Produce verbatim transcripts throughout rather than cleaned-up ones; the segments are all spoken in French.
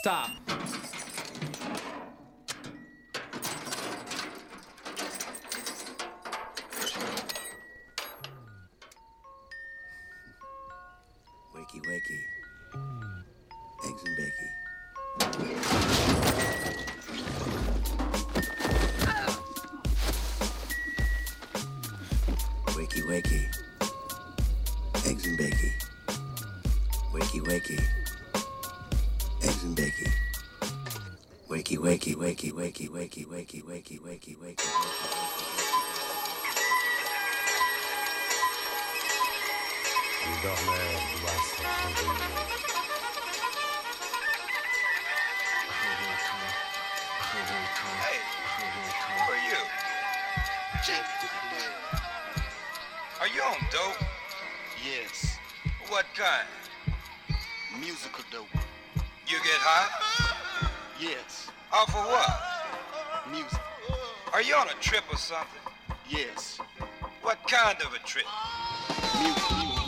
Stop. Wakey, wakey. Eggs and bacon. Wakey, wakey. Eggs and bacon. Wakey, wakey. Eggs and bacon. Wakey, wakey, wakey, wakey, wakey, wakey, wakey, wakey, wakey. Le dormeur doit se réveiller. Hey, who are you? Chief. Are you on dope? Yes, What kind? musical dope. You get high? Yes, Off of what? music. Are you on a trip or something? Yes, What kind of a trip? music.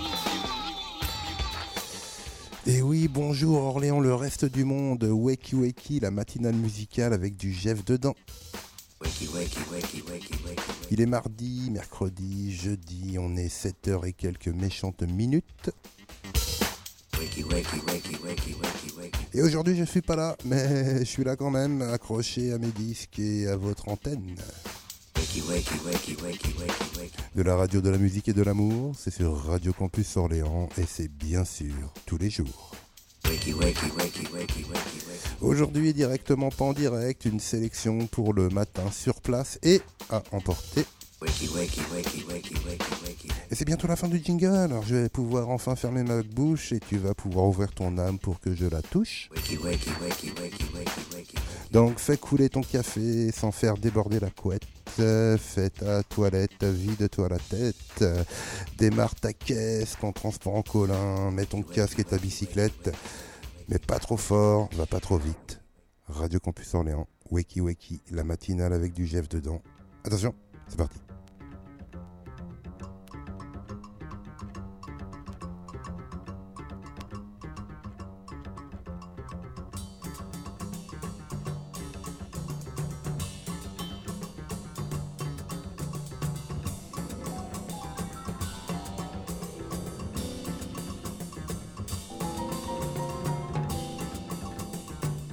Et oui, bonjour Orléans, le reste du monde, Wakey Wakey, la matinale musicale avec du Jeff dedans. Wakey, wakey, wakey, wakey, wakey. Il est mardi, mercredi, jeudi, on est sept heures et quelques méchantes minutes. Wakey, wakey, wakey, wakey, wakey, wakey. Et aujourd'hui je suis pas là, mais je suis là quand même, accroché à mes disques et à votre antenne. Wakey, wakey, wakey, wakey, wakey, wakey. De la radio de la musique et de l'amour, c'est sur Radio Campus Orléans et c'est bien sûr tous les jours. Wakey, wakey, wakey, wakey, wakey, wakey. Aujourd'hui directement pas en direct, une sélection pour le matin sur place et à emporter. Wakey, wakey, wakey, wakey, wakey, wakey. Et c'est bientôt la fin du jingle, alors je vais pouvoir enfin fermer ma bouche et tu vas pouvoir ouvrir ton âme pour que je la touche. Wakey, wakey, wakey, wakey, wakey, wakey. Donc fais couler ton café sans faire déborder la couette. Fais ta toilette, vide-toi la tête. Démarre ta caisse, ton transport en commun, mets ton casque et ta bicyclette. Mais pas trop fort, va pas trop vite. Radio Campus Orléans, Wakey Wakey, la matinale avec du Jeff dedans. Attention, c'est parti.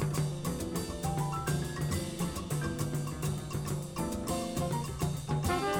Thank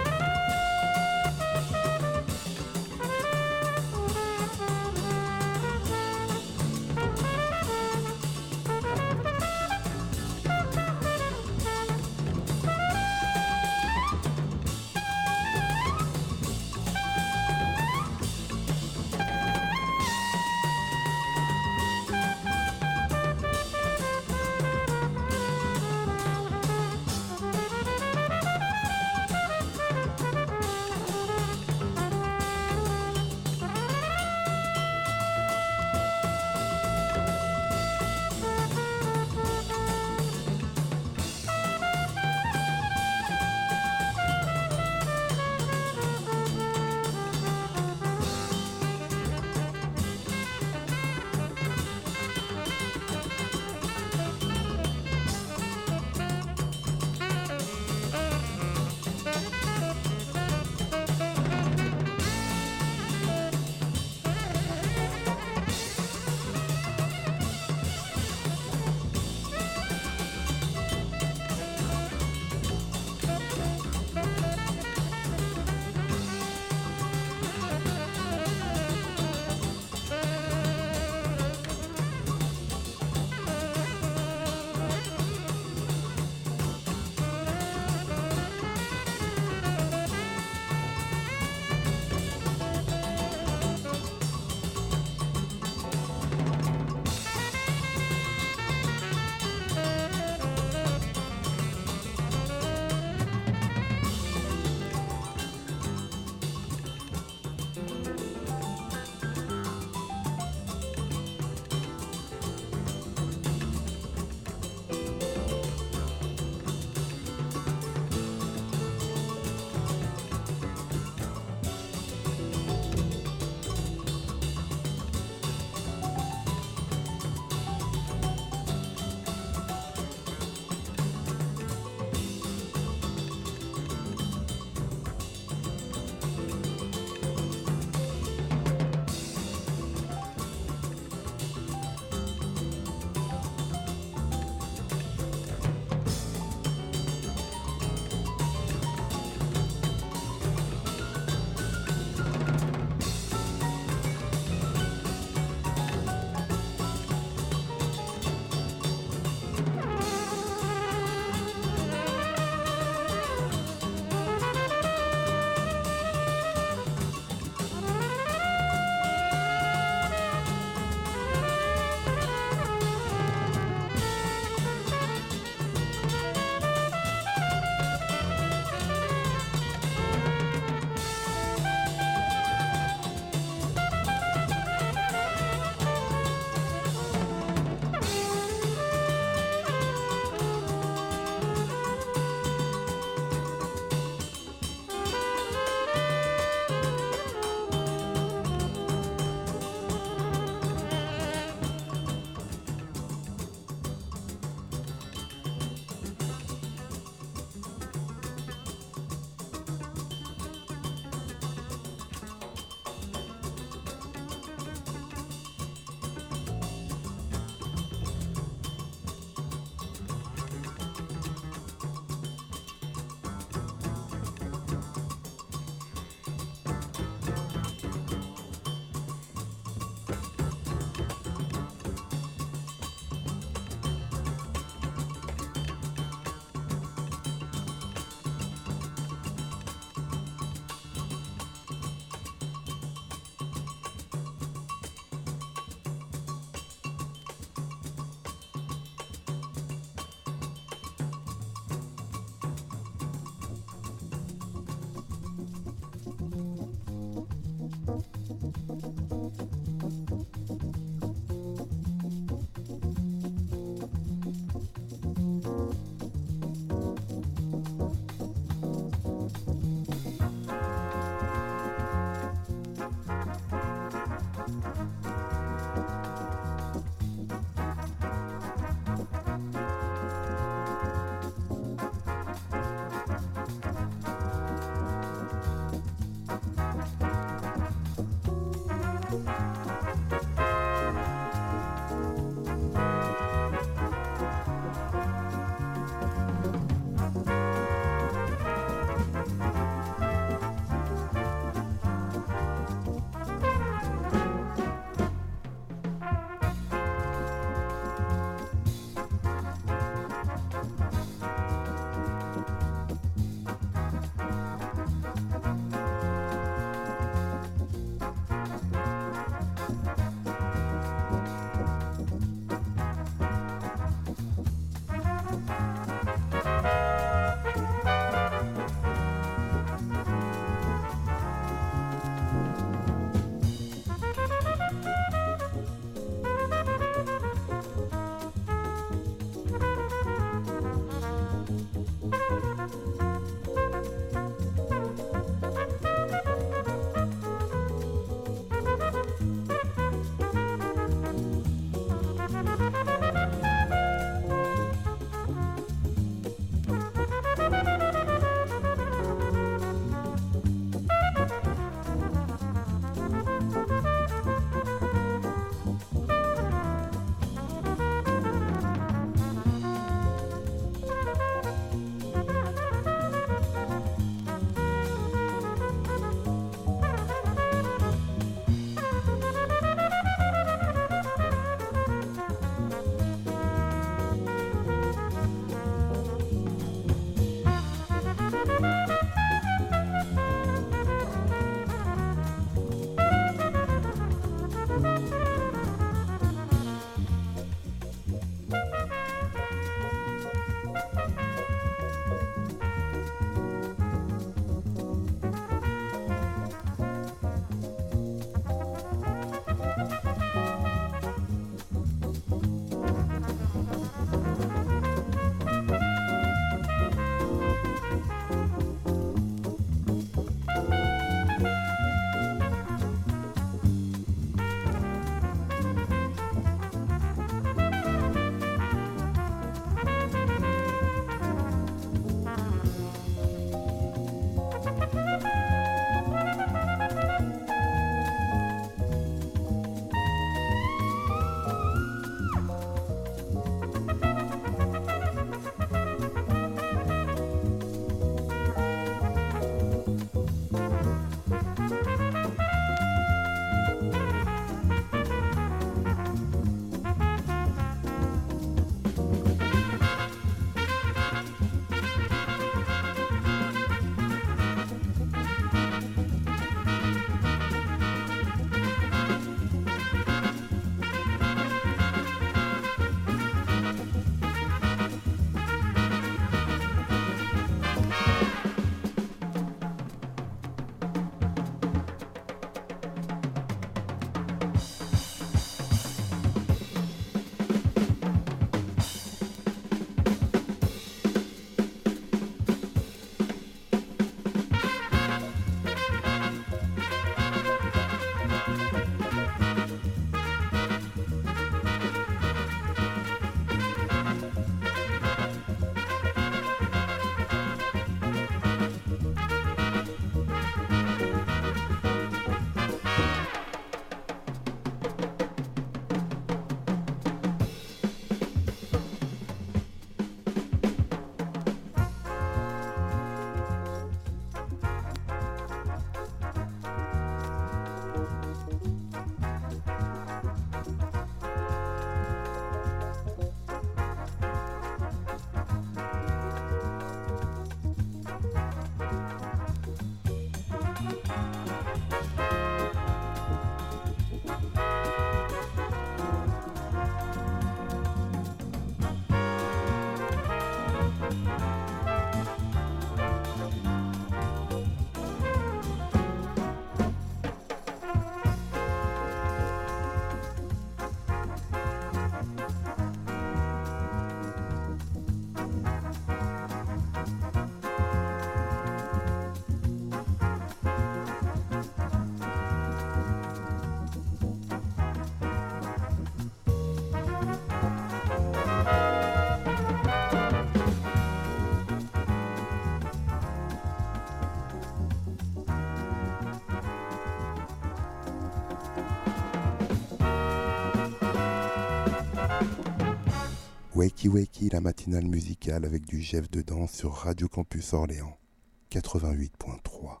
Wakey Wakey, la matinale musicale avec du Jeff dedans sur Radio Campus Orléans quatre-vingt-huit point trois.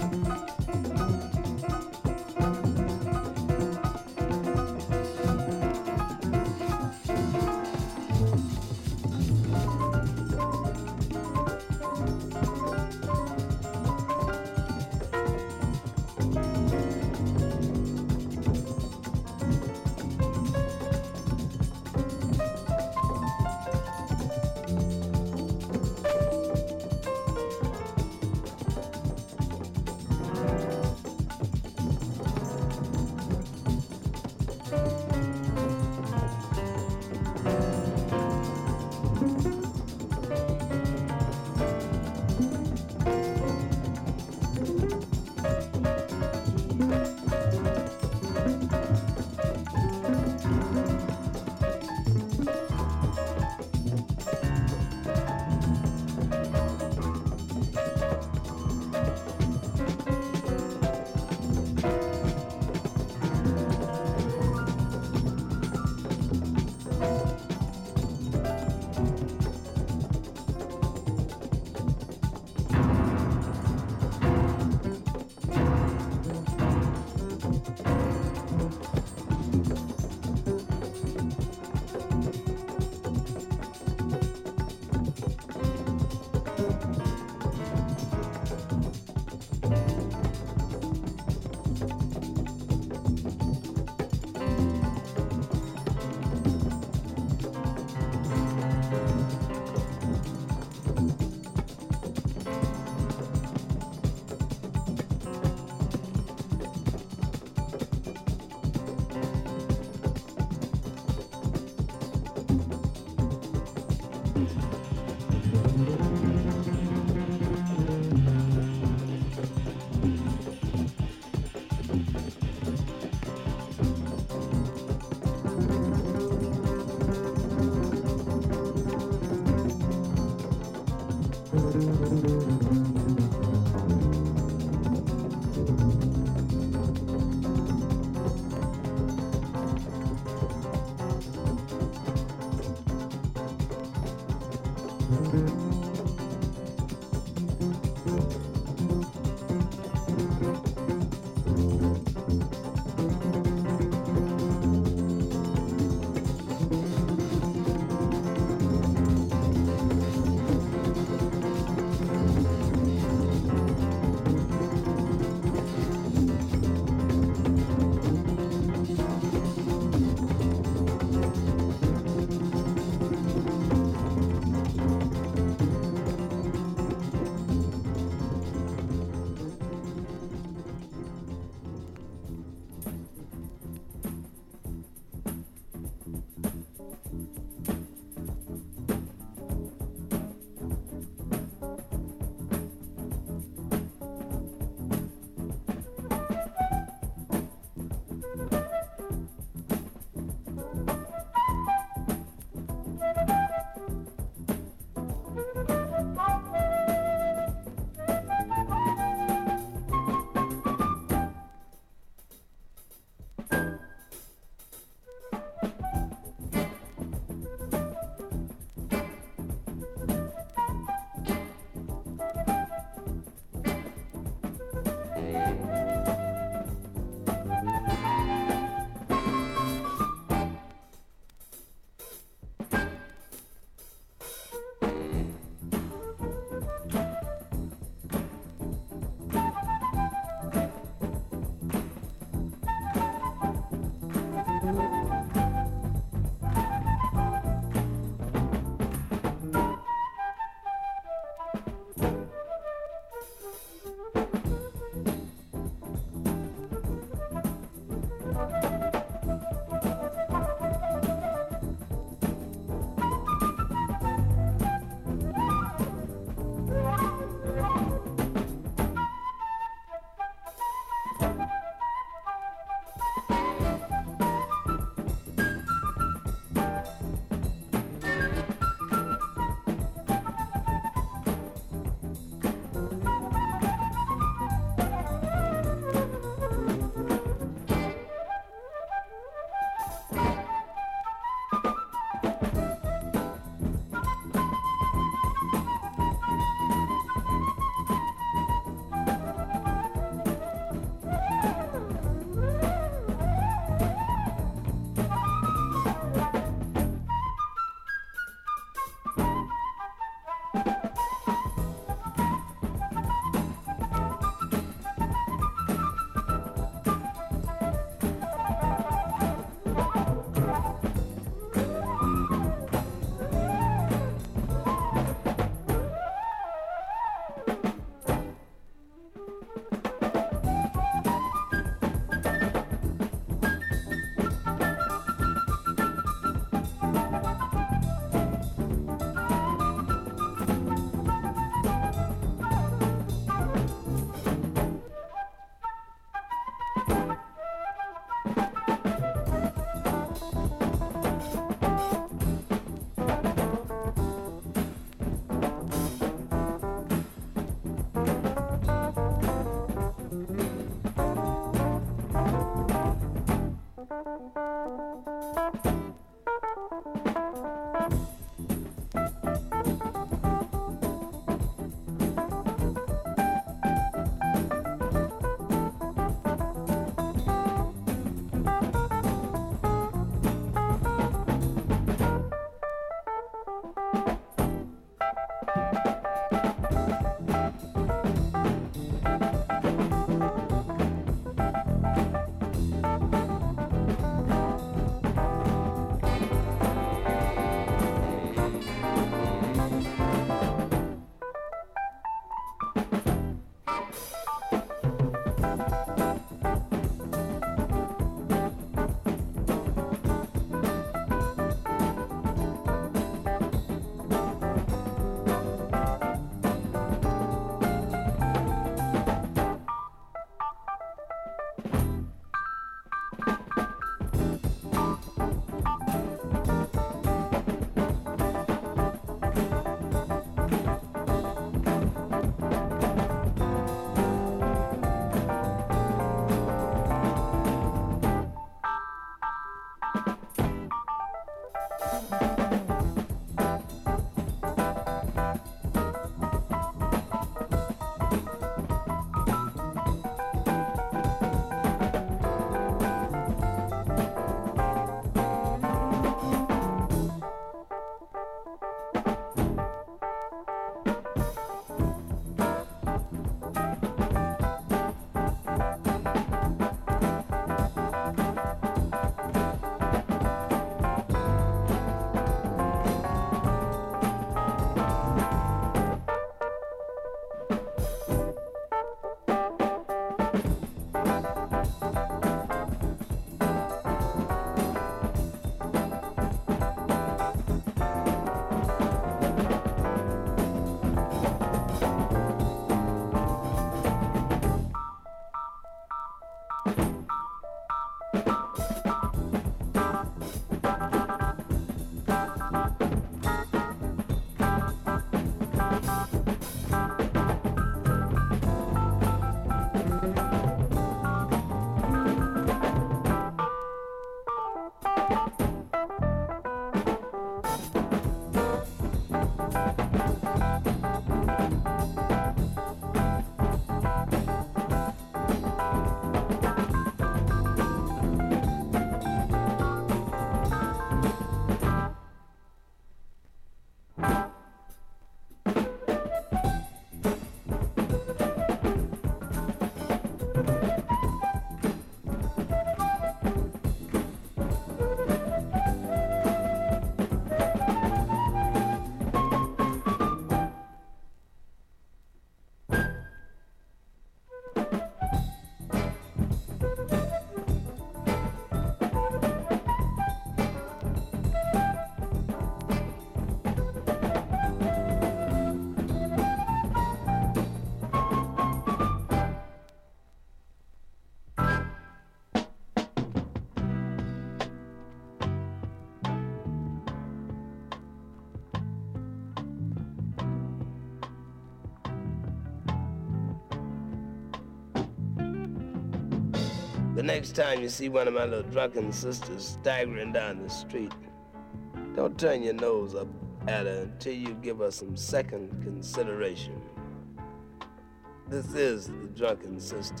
The next time you see one of my little drunken sisters staggering down the street, don't turn your nose up at her until you give her some second consideration. This is the drunken sister.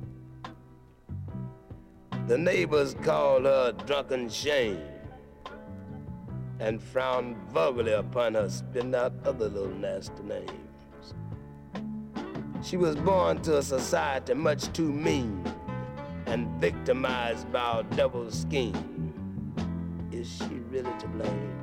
The neighbors call her Drunken Shame and frown vulgarly upon her, spitting out other little nasty names. She was born to a society much too mean and victimized by our devil's scheme. Is she really to blame?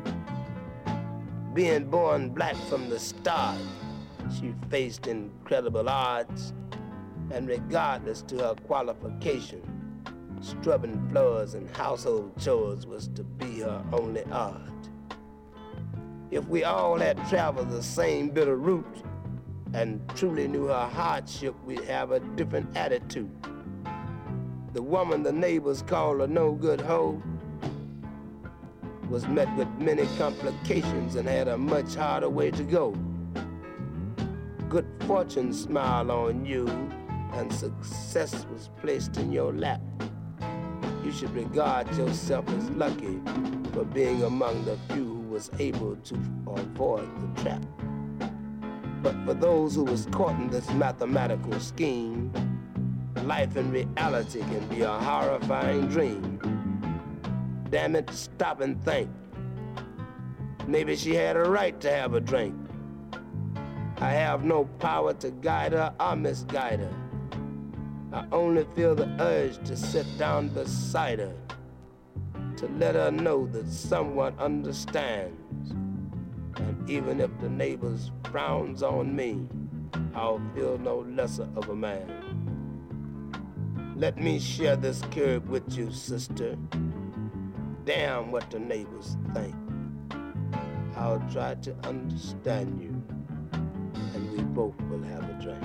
Being born black from the start, she faced incredible odds, and regardless to her qualification, scrubbing floors and household chores was to be her only art. If we all had traveled the same bitter route and truly knew her hardship, we'd have a different attitude. The woman the neighbors call a no-good hoe was met with many complications and had a much harder way to go. Good fortune smiled on you and success was placed in your lap. You should regard yourself as lucky for being among the few who was able to avoid the trap. But for those who was caught in this mathematical scheme, life in reality can be a horrifying dream. Damn it, stop and think. Maybe she had a right to have a drink. I have no power to guide her or misguide her. I only feel the urge to sit down beside her, to let her know that someone understands. And even if the neighbors frowns on me, I'll feel no lesser of a man. Let me share this curb with you, sister. Damn what the neighbors think. I'll try to understand you, and we both will have a drink.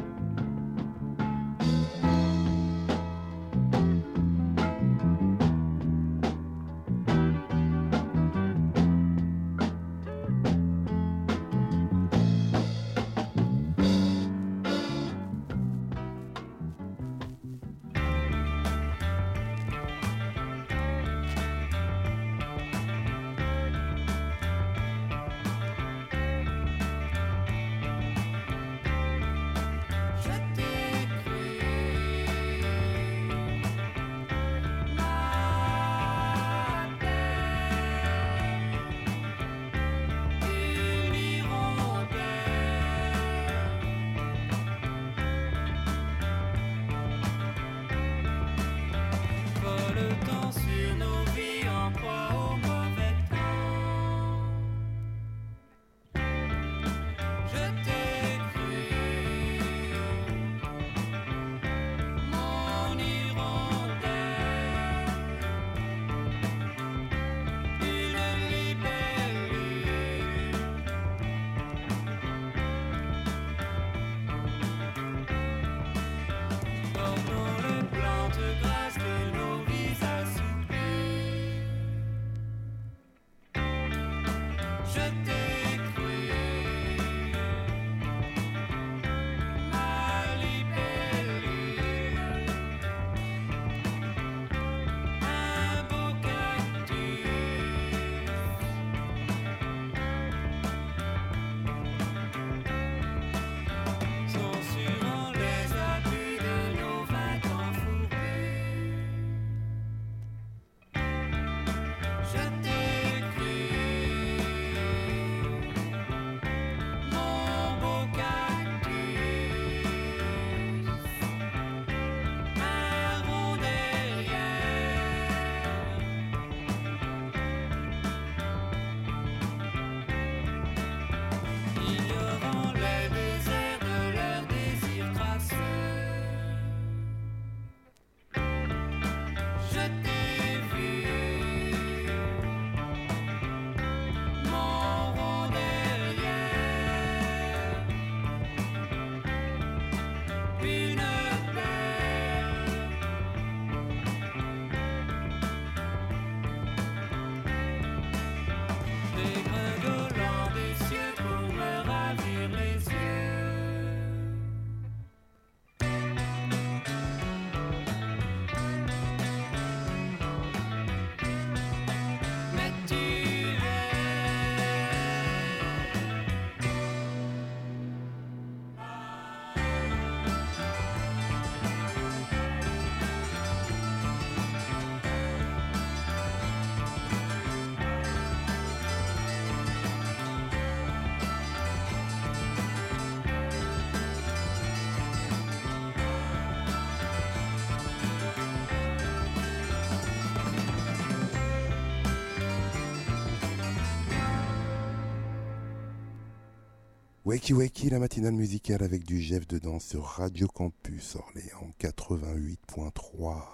Wakey Wakey, la matinale musicale avec du Jeff dedans sur Radio Campus Orléans quatre-vingt-huit point trois.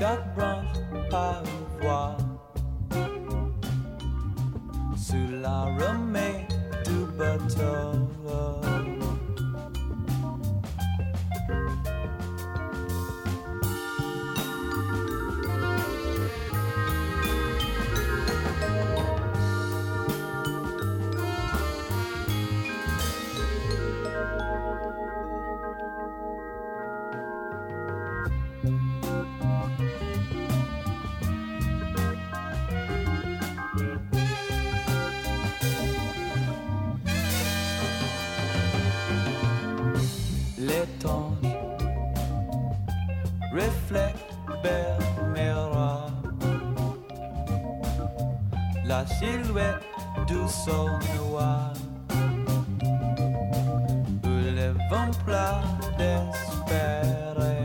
chaque branche par une voix. Sous la remée du bateau. La silhouette du sol noir où le vent plat d'espérer.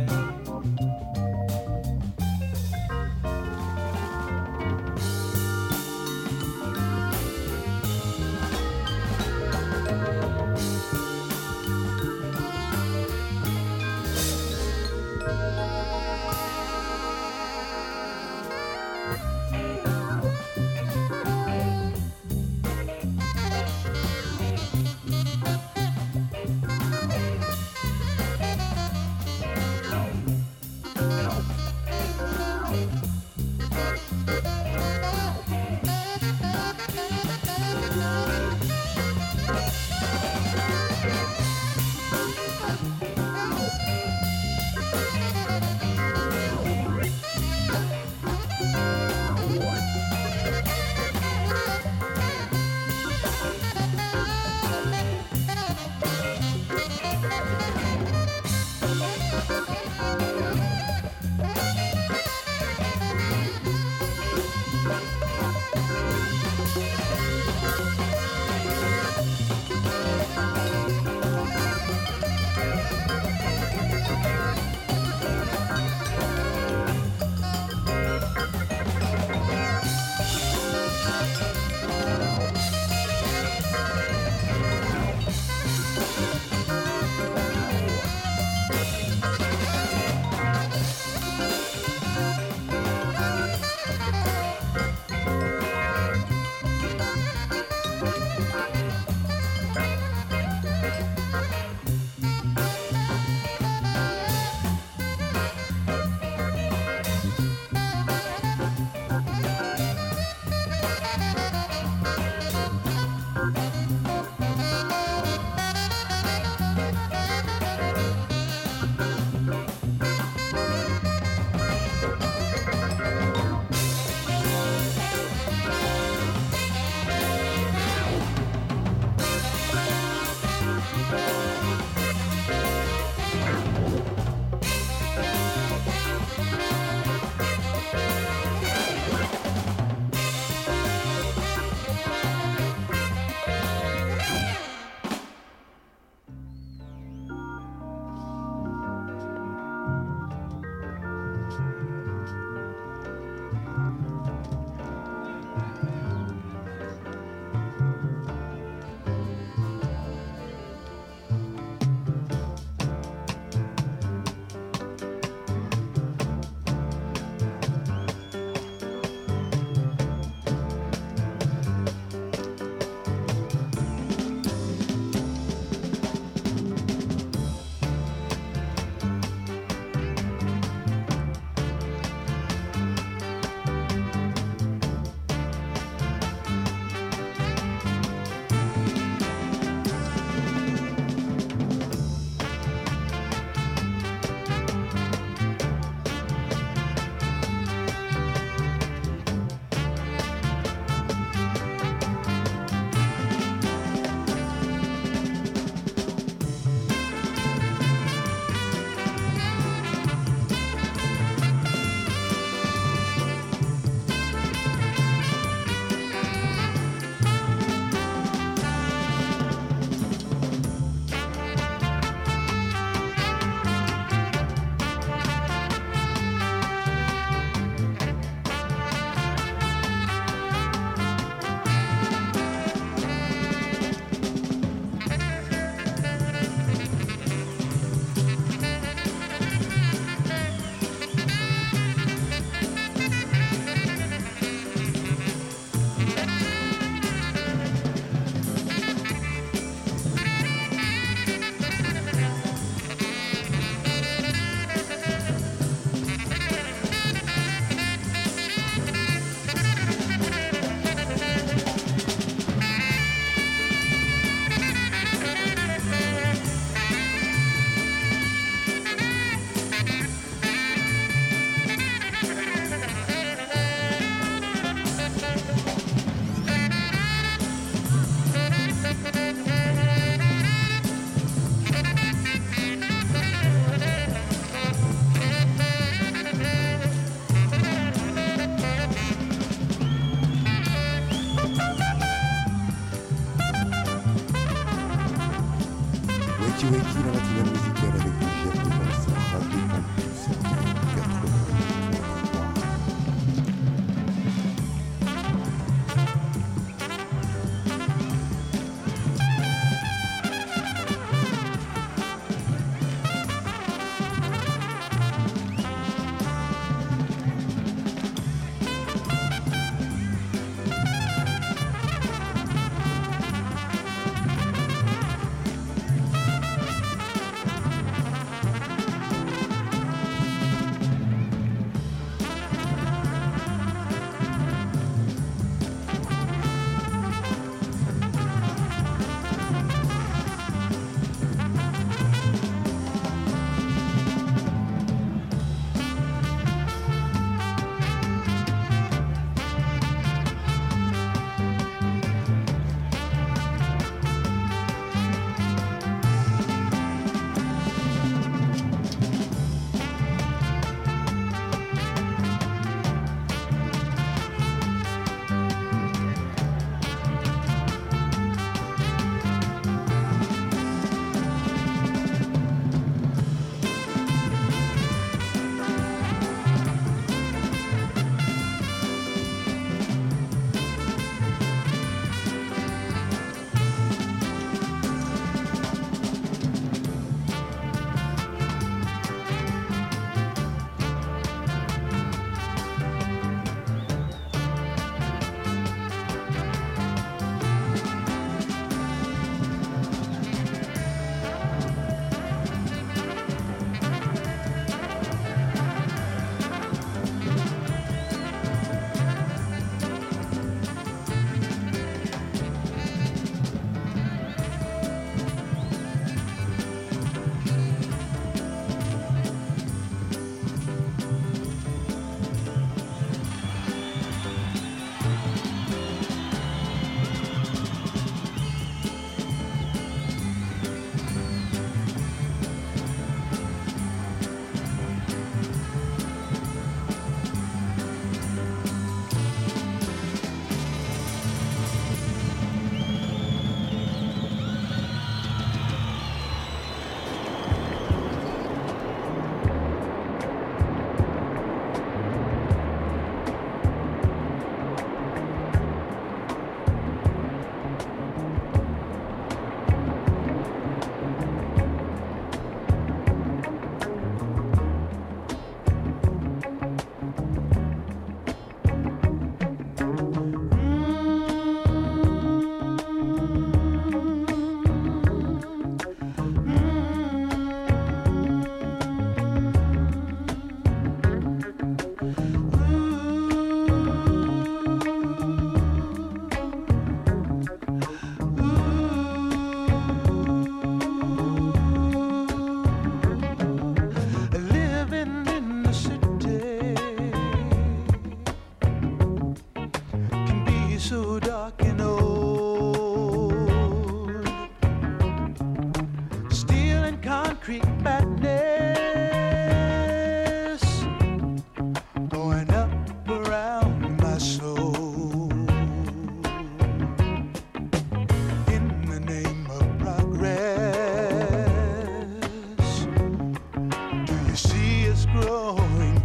me is growing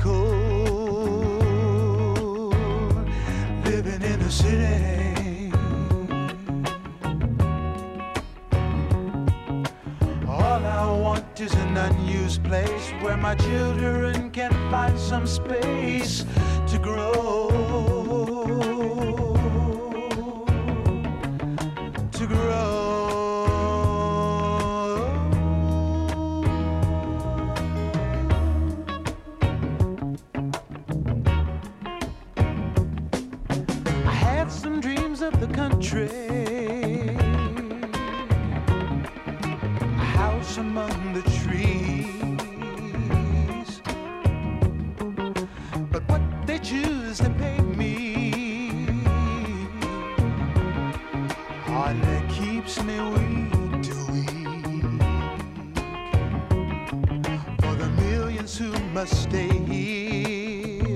cold, living in the city. All I want is an unused place where my children can find some space to grow, to grow. Of the country, a house among the trees, but what they choose to pay me hardly keeps me weak to weak. For the millions who must stay here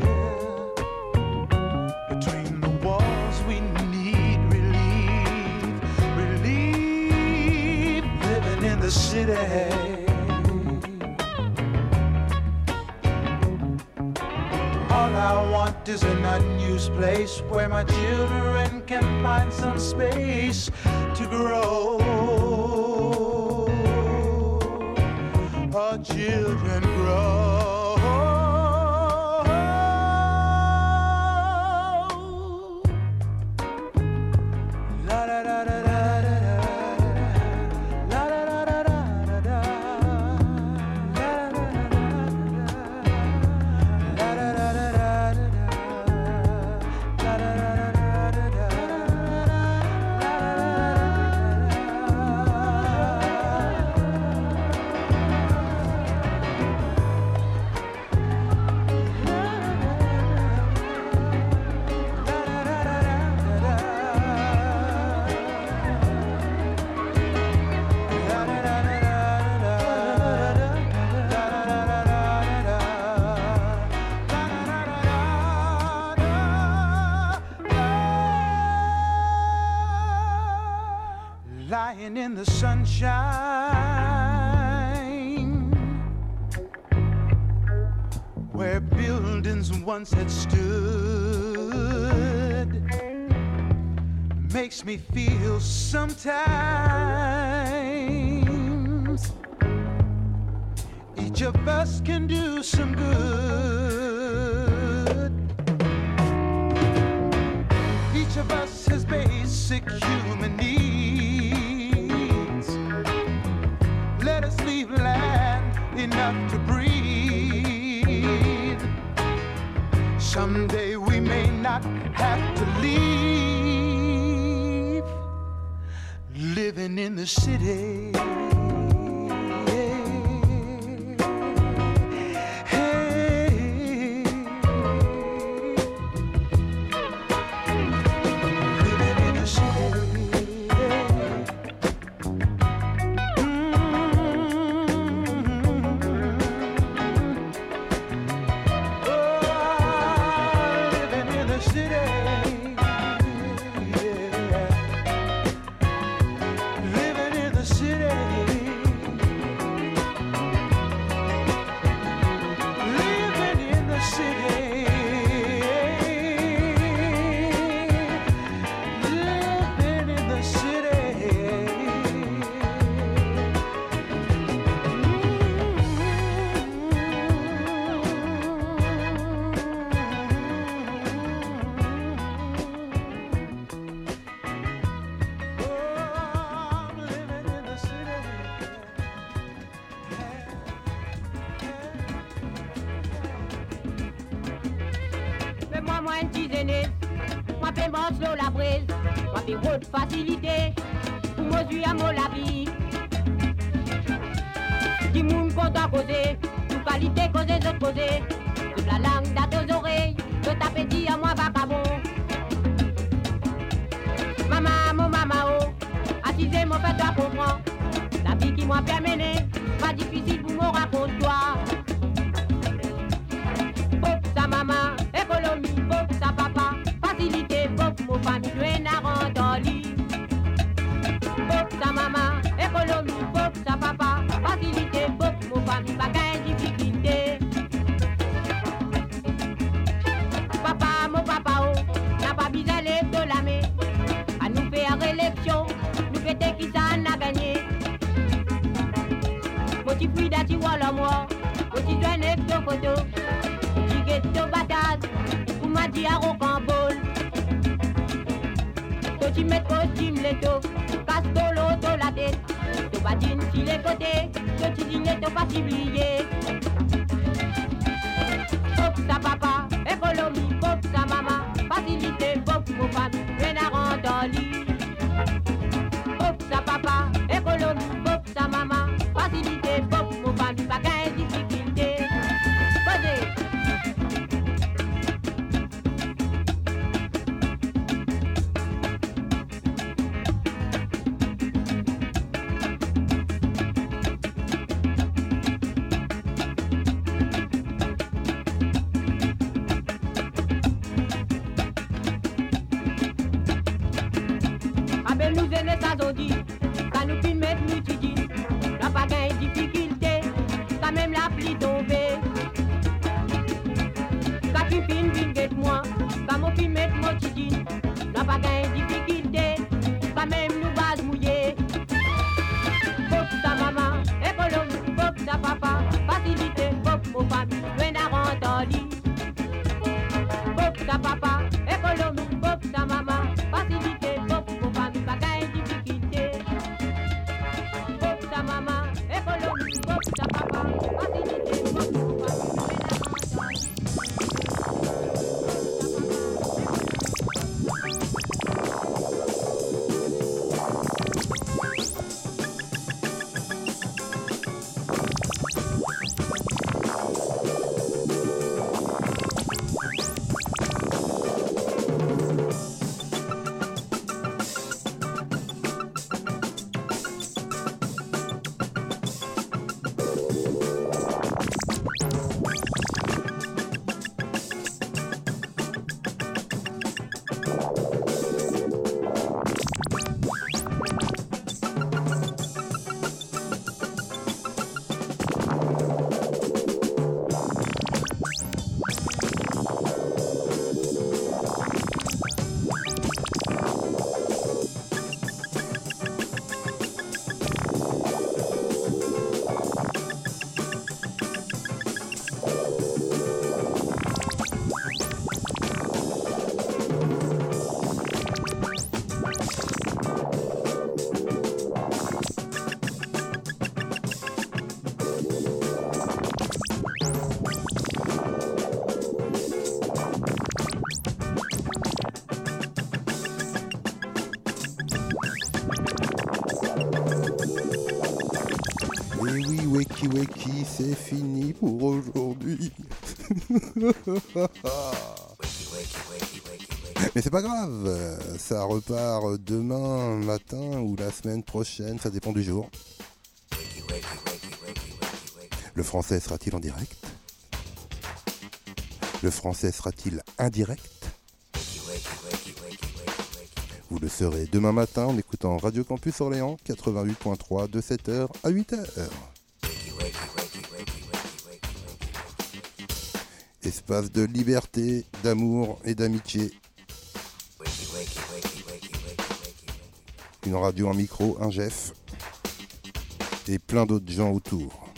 between the walls we need the city. All I want is an unused place where my children can find some space to grow. Our children grow. Lying in the sunshine, where buildings once had stood, makes me feel sometimes each of us can do some good. Each of us has basic human needs. Let us leave land enough to breathe. Someday we may not have to leave, living in the city. Facilité pour mesure à mon la vie. Qui moun content causer, tout qualité causer, autres causer. Toute la langue dans tes oreilles, que t'as pétit à moi vagabond. Maman, mon maman, oh, assisez mon fait toi comprendre. La vie qui m'a fait mener, pas difficile pour me raconter toi. Faut sa maman, économie, faut sa papa, facilité, faut mon famille, tu n'a rendu lit. Sa maman, économie, faut sa papa, facilité, faut mon famille, pas gain difficulté. photo. Ghetto bataz, ou m'a dit à rocambole. To tu mets costume leto, castolo to la tête. To badine si les côtés, to tu dînes to pas oublier. Pop sa papa, économie, pop sa maman, facilité, pop pour famille, rien à rendre en lit. Pop sa papa, économie, pop sa maman, facilité, pop pour famille, pas qu'un difficulté. Posez. Nous aînés ça zodi, ça nous fait mettre nous tidi. N'a pas gain difficulté, ça même la pli tombée. Ça tu fin fin get moi, ça m'en fait mettre mon tidi. N'a pas gain difficulté, ça même nous base mouillé. Pop sa maman, économie, pop sa papa, facilité, pop aux familles, loin à rendre en lit. Pop sa papa, économie, pop sa maman, facilité, pop aux familles, pas gain difficulté. Pop sa maman, économie, pop sa papa, facilité, pop aux familles, loin à rendre en lit. Wakey Wakey, c'est fini pour aujourd'hui. Mais c'est pas grave, ça repart demain matin ou la semaine prochaine, ça dépend du jour. Le français sera-t-il en direct? Le français sera-t-il indirect? Vous le saurez demain matin en écoutant Radio Campus Orléans quatre-vingt-huit point trois de sept heures à huit heures. Espace de liberté, d'amour et d'amitié. Une radio, un micro, un Jeff et plein d'autres gens autour.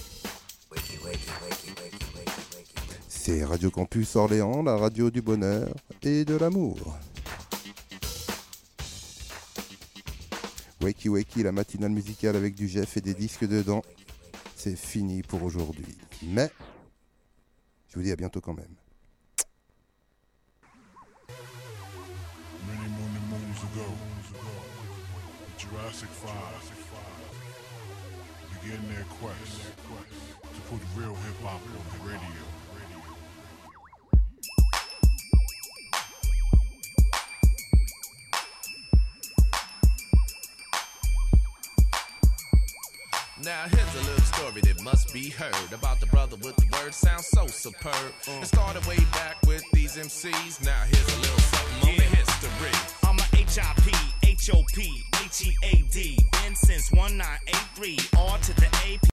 C'est Radio Campus Orléans, la radio du bonheur et de l'amour. Wakey Wakey, la matinale musicale avec du Jeff et des disques dedans. C'est fini pour aujourd'hui. Mais je vous dis à bientôt quand même. Many many moons ago, Jurassic Five began their quest to put real hip hop on the radio. Now here's a little story that must be heard about the brother with the words sound so superb. Uh. It started way back with these M Cs. Now here's a little something yeah. on the history. I'm a H I P, H O P, H E A D. Been since nineteen eighty-three, R to the A P.